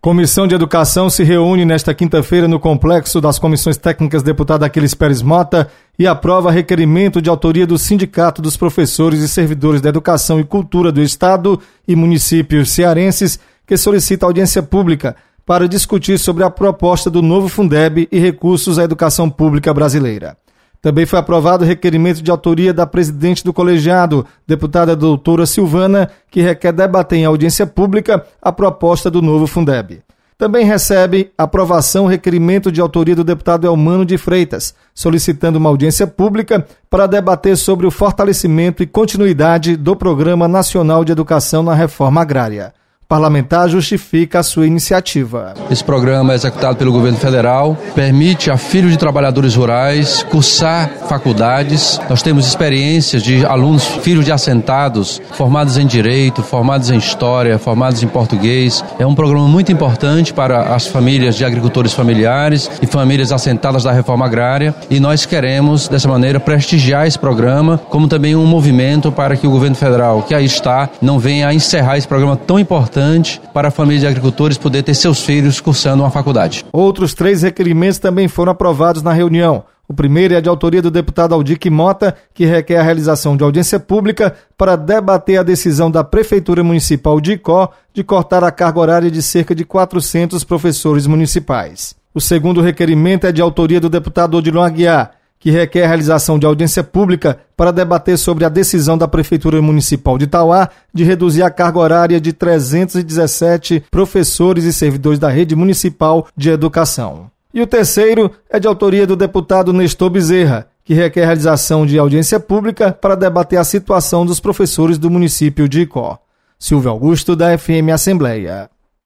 Comissão de Educação se reúne nesta quinta-feira no Complexo das Comissões Técnicas deputado Aquiles Pérez Mota e aprova requerimento de autoria do Sindicato dos Professores e Servidores da Educação e Cultura do Estado e municípios cearenses, que solicita audiência pública para discutir sobre a proposta do novo Fundeb e recursos à educação pública brasileira. Também foi aprovado o requerimento de autoria da presidente do colegiado, deputada doutora Silvana, que requer debater em audiência pública a proposta do novo Fundeb. Também recebe aprovação o requerimento de autoria do deputado Elmano de Freitas, solicitando uma audiência pública para debater sobre o fortalecimento e continuidade do Programa Nacional de Educação na Reforma Agrária. O parlamentar justifica a sua iniciativa. Esse programa é executado pelo governo federal, permite a filhos de trabalhadores rurais cursar faculdades. Nós temos experiências de alunos, filhos de assentados, formados em Direito, formados em História, formados em Português. É um programa muito importante para as famílias de agricultores familiares e famílias assentadas da Reforma Agrária. E nós queremos, dessa maneira, prestigiar esse programa, como também um movimento para que o governo federal, que aí está, não venha a encerrar esse programa tão importante para a família de agricultores poder ter seus filhos cursando uma faculdade. Outros 3 requerimentos também foram aprovados na reunião. O primeiro é de autoria do deputado Aldique Mota, que requer a realização de audiência pública para debater a decisão da Prefeitura Municipal de Icó de cortar a carga horária de cerca de 400 professores municipais. O segundo requerimento é de autoria do deputado Odilon Aguiar, que requer a realização de audiência pública para debater sobre a decisão da Prefeitura Municipal de Itauá de reduzir a carga horária de 317 professores e servidores da rede municipal de educação. E o terceiro é de autoria do deputado Nestor Bezerra, que requer a realização de audiência pública para debater a situação dos professores do município de Icó. Silvio Augusto, da FM Assembleia.